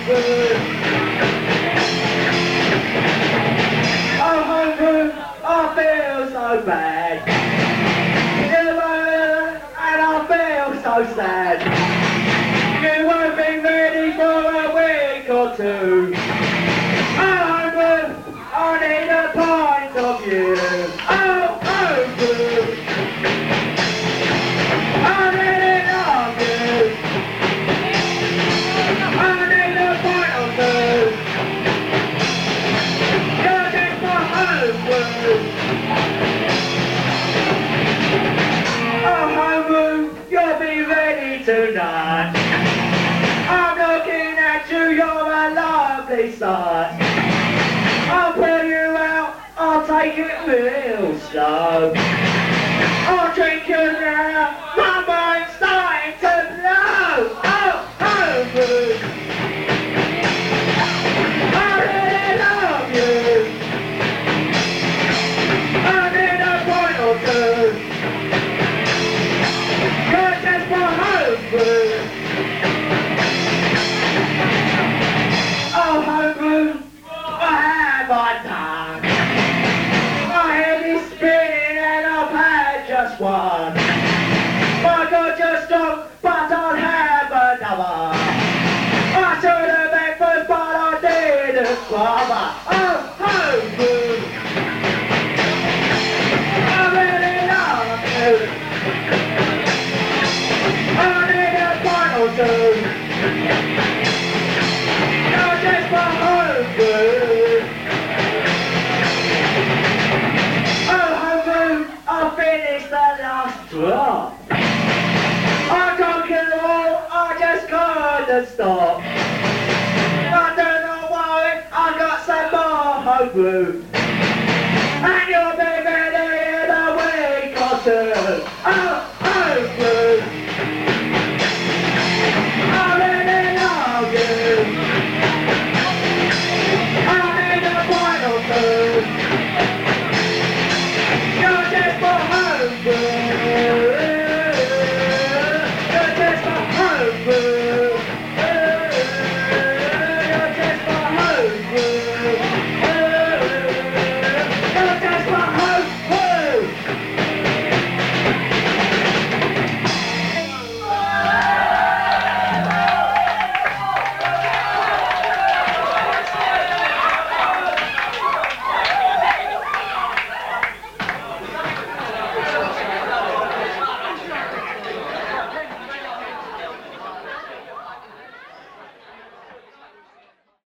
I'm hungry, I feel so bad. And I feel so sad. You won't be ready for a week or two. I'm hungry, I need a pint of you. Oh, hungry, I really love you. I need a pint of you. You're just my hungry. Oh, hungry, you'll be ready tonight. I'm looking at you, you're a lovely sight. I'll pull you out, I'll take it real slow. I'll drink you now, my mind's starting to blow. Oh, hungry, I really love you. I need a point or two. You're just my hungry. Oh, hungry, I have my time. My head is spinning and I've had just one. I got just drunk, but I'll have another. I should have breakfast, but I didn't bother. Oh, hungry, I really love you. I need a pint or two. You're just my hungry. Oh, hungry, I finished the last drop. I can't kill all, I just couldn't stop. I don't know why, I got some more hungry.